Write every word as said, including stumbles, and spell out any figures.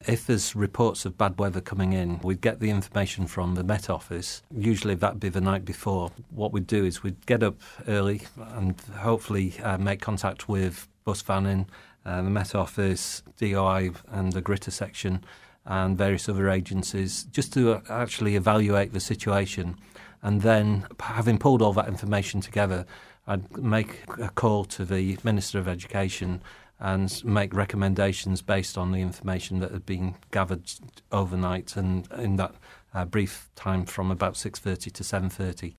if there's reports of bad weather coming in, we'd get the information from the Met Office. Usually that'd be the night before. What we'd do is we'd get up early and hopefully uh, make contact with Bus Vannin, uh, the Met Office, D O I and the Gritter section and various other agencies, just to actually evaluate the situation. And then, having pulled all that information together, I'd make a call to the Minister of Education and make recommendations based on the information that had been gathered overnight and in that uh, brief time from about six thirty to seven thirty.